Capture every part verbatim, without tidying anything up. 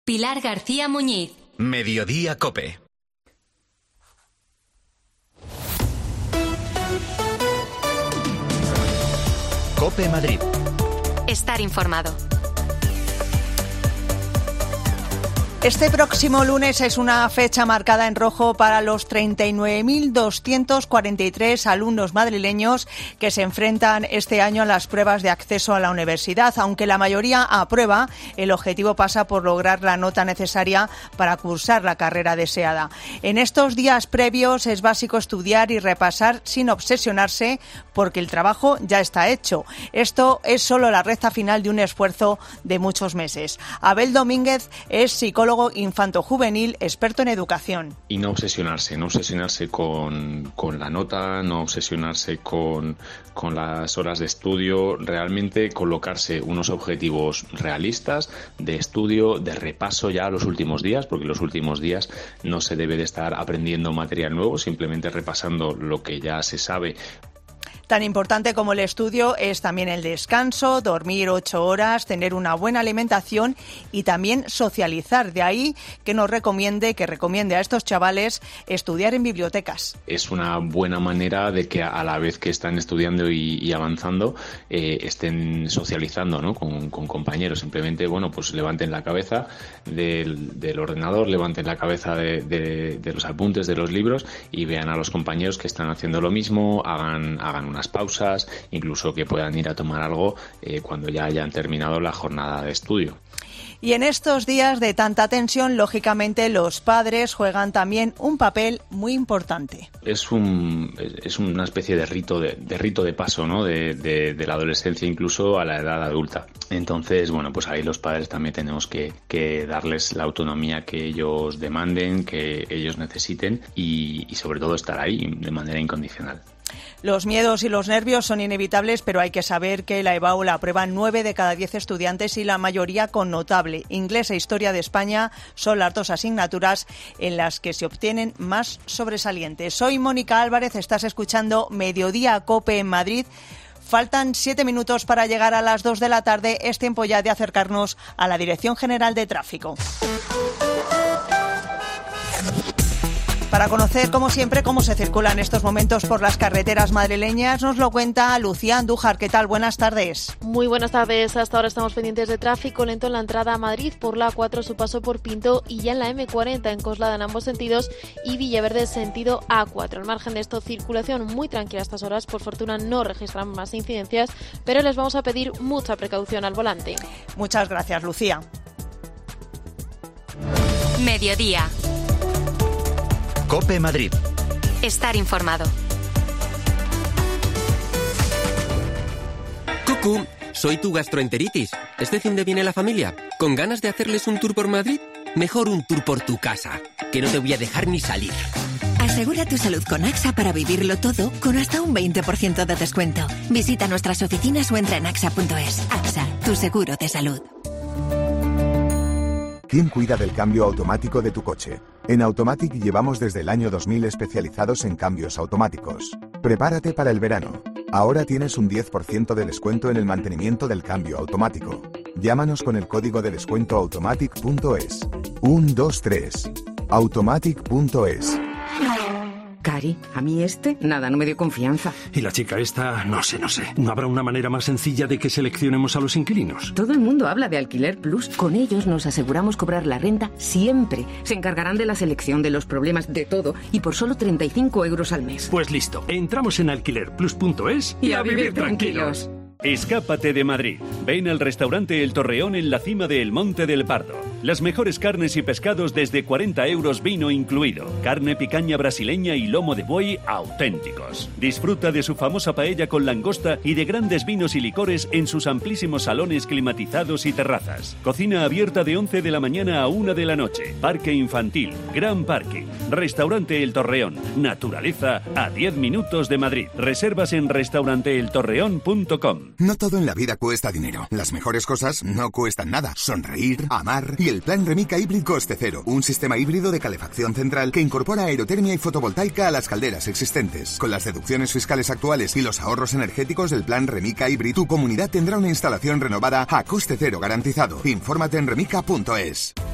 Pilar García Muñiz. Mediodía COPE. COPE Madrid. Estar informado. Este próximo lunes es una fecha marcada en rojo para los treinta y nueve mil doscientos cuarenta y tres alumnos madrileños que se enfrentan este año a las pruebas de acceso a la universidad. Aunque la mayoría aprueba, el objetivo pasa por lograr la nota necesaria para cursar la carrera deseada. En estos días previos es básico estudiar y repasar sin obsesionarse, porque el trabajo ya está hecho. Esto es solo la recta final de un esfuerzo de muchos meses. Abel Domínguez es psicólogo infanto-juvenil, experto en educación. Y no obsesionarse, no obsesionarse con, con la nota, no obsesionarse con, con las horas de estudio, realmente colocarse unos objetivos realistas de estudio, de repaso ya los últimos días, porque los últimos días no se debe de estar aprendiendo material nuevo, simplemente repasando lo que ya se sabe. Tan importante como el estudio es también el descanso, dormir ocho horas, tener una buena alimentación y también socializar. De ahí que nos recomiende, que recomiende a estos chavales estudiar en bibliotecas. Es una buena manera de que a la vez que están estudiando y, y avanzando eh, estén socializando, ¿no? con, con compañeros. Simplemente, bueno, pues levanten la cabeza del, del ordenador, levanten la cabeza de, de, de los apuntes, de los libros y vean a los compañeros que están haciendo lo mismo, hagan, hagan una pausas, incluso que puedan ir a tomar algo eh, cuando ya hayan terminado la jornada de estudio. Y en estos días de tanta tensión, lógicamente los padres juegan también un papel muy importante. Es un es una especie de rito de, de rito de paso, ¿no? De, de, de la adolescencia incluso a la edad adulta. Entonces, bueno, pues ahí los padres también tenemos que, que darles la autonomía que ellos demanden, que ellos necesiten y, y sobre todo estar ahí de manera incondicional. Los miedos y los nervios son inevitables, pero hay que saber que la EBAU la aprueban nueve de cada diez estudiantes y la mayoría con notable. Inglés e Historia de España son las dos asignaturas en las que se obtienen más sobresalientes. Soy Mónica Álvarez, estás escuchando Mediodía COPE en Madrid. Faltan siete minutos para llegar a las dos de la tarde. Es tiempo ya de acercarnos a la Dirección General de Tráfico. Para conocer, como siempre, cómo se circula en estos momentos por las carreteras madrileñas, nos lo cuenta Lucía Andújar. ¿Qué tal? Buenas tardes. Muy buenas tardes. Hasta ahora estamos pendientes de tráfico lento en la entrada a Madrid por la A cuatro, su paso por Pinto, y ya en la eme cuarenta en Coslada en ambos sentidos y Villaverde sentido A cuatro. Al margen de esto, circulación muy tranquila a estas horas. Por fortuna no registran más incidencias, pero les vamos a pedir mucha precaución al volante. Muchas gracias, Lucía. Mediodía. COPE Madrid. Estar informado. Cucú, soy tu gastroenteritis. ¿Este fin de viene la familia? ¿Con ganas de hacerles un tour por Madrid? Mejor un tour por tu casa, que no te voy a dejar ni salir. Asegura tu salud con AXA para vivirlo todo con hasta un veinte por ciento de descuento. Visita nuestras oficinas o entra en axa punto es. AXA, tu seguro de salud. ¿Quién cuida del cambio automático de tu coche? En Automatic llevamos desde el año dos mil especializados en cambios automáticos. Prepárate para el verano. Ahora tienes un diez por ciento de descuento en el mantenimiento del cambio automático. Llámanos con el código de descuento automatic punto es. uno, dos, tres. automatic punto es. Cari, a mí este, nada, no me dio confianza. Y la chica esta, no sé, no sé. ¿No habrá una manera más sencilla de que seleccionemos a los inquilinos? Todo el mundo habla de Alquiler Plus. Con ellos nos aseguramos cobrar la renta siempre. Se encargarán de la selección, de los problemas, de todo. Y por solo treinta y cinco euros al mes. Pues listo, entramos en alquiler plus punto es y, y a, a vivir tranquilos. Escápate de Madrid. Ven al restaurante El Torreón en la cima de El Monte del Pardo. Las mejores carnes y pescados desde cuarenta euros, vino incluido. Carne picaña brasileña y lomo de buey auténticos. Disfruta de su famosa paella con langosta y de grandes vinos y licores en sus amplísimos salones climatizados y terrazas. Cocina abierta de once de la mañana a una de la noche. Parque infantil, gran parque. Restaurante El Torreón. Naturaleza a diez minutos de Madrid. Reservas en restaurante el torreón punto com. No todo en la vida cuesta dinero. Las mejores cosas no cuestan nada. Sonreír, amar y el plan Remica Hybrid Coste Cero. Un sistema híbrido de calefacción central que incorpora aerotermia y fotovoltaica a las calderas existentes. Con las deducciones fiscales actuales y los ahorros energéticos del plan Remica Hybrid, tu comunidad tendrá una instalación renovada a coste cero garantizado. Infórmate en remica punto es.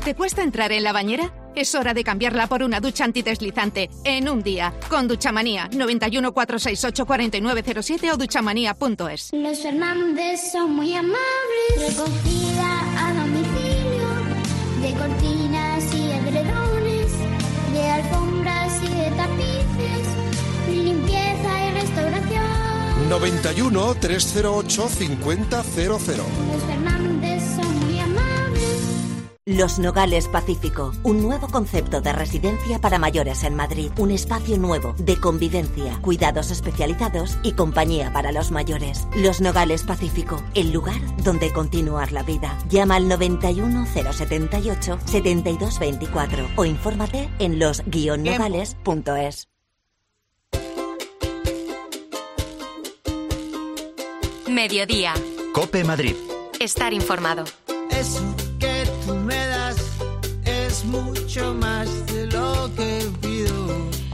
¿Te cuesta entrar en la bañera? Es hora de cambiarla por una ducha antideslizante en un día. Con Duchamanía, noventa y uno, cuatrocientos sesenta y ocho, cuarenta y nueve cero siete o duchamanía punto es. Los Fernández son muy amables. Recogida a domicilio de cortinas y edredones, de alfombras y de tapices, limpieza y restauración. noventa y uno, trescientos ocho, cincuenta cero cero. Los Fernández son muy amables. Los Nogales Pacífico, un nuevo concepto de residencia para mayores en Madrid. Un espacio nuevo de convivencia, cuidados especializados y compañía para los mayores. Los Nogales Pacífico, el lugar donde continuar la vida. Llama al noventa y uno, cero setenta y ocho, setenta y dos veinticuatro o infórmate en los guion nogales punto es. Mediodía. COPE Madrid. Estar informado. Eso que tú me das es mucho más de lo que pido.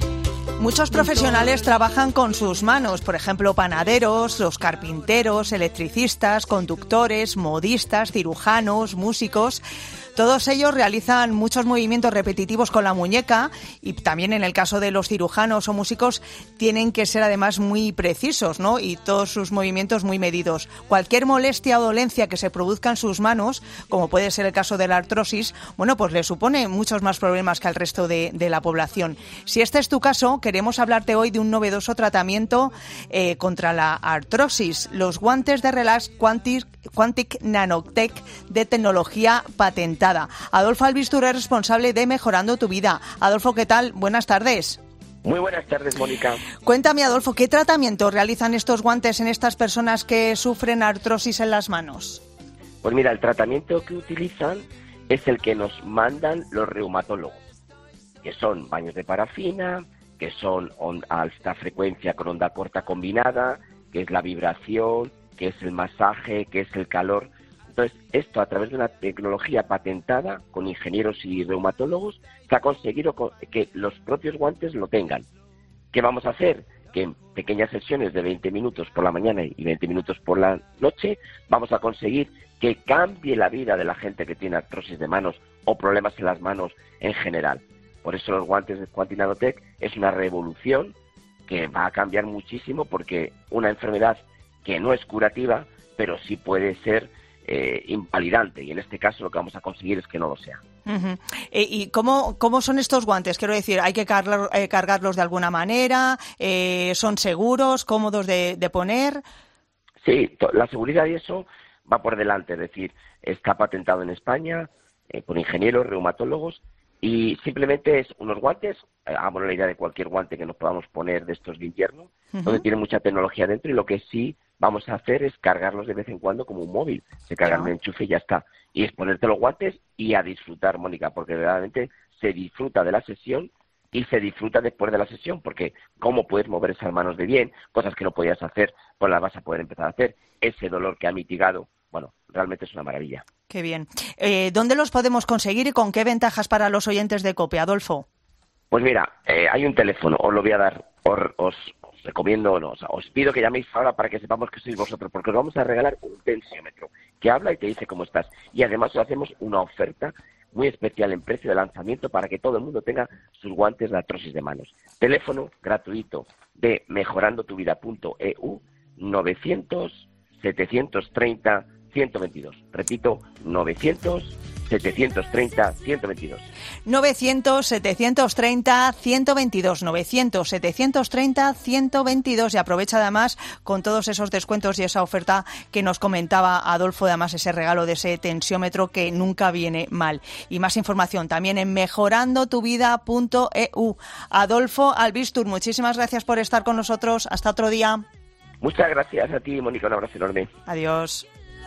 Muchos profesionales trabajan con sus manos, por ejemplo, panaderos, los carpinteros, electricistas, conductores, modistas, cirujanos, músicos. Todos ellos realizan muchos movimientos repetitivos con la muñeca y también en el caso de los cirujanos o músicos tienen que ser además muy precisos, ¿no? Y todos sus movimientos muy medidos. Cualquier molestia o dolencia que se produzca en sus manos, como puede ser el caso de la artrosis, bueno, pues le supone muchos más problemas que al resto de, de la población. Si este es tu caso, queremos hablarte hoy de un novedoso tratamiento eh, contra la artrosis, los guantes de Relax Quantic, Quantic Nanotech de tecnología patentada. Adolfo Albistur es responsable de Mejorando tu Vida. Adolfo, ¿qué tal? Buenas tardes. Muy buenas tardes, Mónica. Cuéntame, Adolfo, ¿qué tratamiento realizan estos guantes en estas personas que sufren artrosis en las manos? Pues mira, el tratamiento que utilizan es el que nos mandan los reumatólogos, que son baños de parafina, que son on- alta frecuencia con onda corta combinada, que es la vibración, que es el masaje, que es el calor. Entonces, esto a través de una tecnología patentada con ingenieros y reumatólogos se ha conseguido que los propios guantes lo tengan. ¿Qué vamos a hacer? Que en pequeñas sesiones de veinte minutos por la mañana y veinte minutos por la noche vamos a conseguir que cambie la vida de la gente que tiene artrosis de manos o problemas en las manos en general. Por eso los guantes de Quantic Nanotech es una revolución que va a cambiar muchísimo porque una enfermedad que no es curativa, pero sí puede ser Eh, invalidante, y en este caso lo que vamos a conseguir es que no lo sea. Uh-huh. eh, ¿Y cómo, cómo son estos guantes? Quiero decir, ¿hay que cargar, eh, cargarlos de alguna manera? Eh, ¿Son seguros, cómodos de, de poner? Sí, to- la seguridad y eso va por delante, es decir, está patentado en España eh, por ingenieros, reumatólogos, y simplemente es unos guantes, eh, hagamos la idea de cualquier guante que nos podamos poner de estos de invierno, uh-huh. donde tiene mucha tecnología dentro, y lo que sí vamos a hacer es cargarlos de vez en cuando como un móvil. Se cargan de enchufe y ya está. Y es ponerte los guantes y a disfrutar, Mónica, porque verdaderamente se disfruta de la sesión y se disfruta después de la sesión, porque cómo puedes mover esas manos de bien, cosas que no podías hacer, pues las vas a poder empezar a hacer. Ese dolor que ha mitigado, bueno, realmente es una maravilla. Qué bien. Eh, ¿Dónde los podemos conseguir y con qué ventajas para los oyentes de COPE, Adolfo? Pues mira, eh, hay un teléfono, os lo voy a dar, os, os recomiendo, no, o sea, os pido que llaméis ahora para que sepamos que sois vosotros, porque os vamos a regalar un tensiómetro que habla y te dice cómo estás. Y además os hacemos una oferta muy especial en precio de lanzamiento para que todo el mundo tenga sus guantes de artrosis de manos. Teléfono gratuito de mejorando tu vida punto e u, novecientos, setecientos treinta, ciento veintidós. Repito, novecientos, setecientos treinta, ciento veintidós. novecientos, setecientos treinta, ciento veintidós. novecientos, setecientos treinta, ciento veintidós. Y aprovecha además con todos esos descuentos y esa oferta que nos comentaba Adolfo, además ese regalo de ese tensiómetro que nunca viene mal. Y más información también en mejorando tu vida punto e u. Adolfo Albistur, muchísimas gracias por estar con nosotros. Hasta otro día. Muchas gracias a ti, Mónica. Un abrazo enorme. Adiós.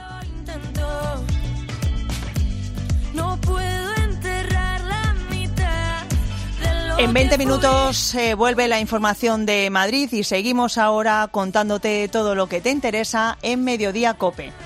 No puedo enterrar la mitad de lo En veinte que minutos eh, vuelve la información de Madrid y seguimos ahora contándote todo lo que te interesa en Mediodía COPE.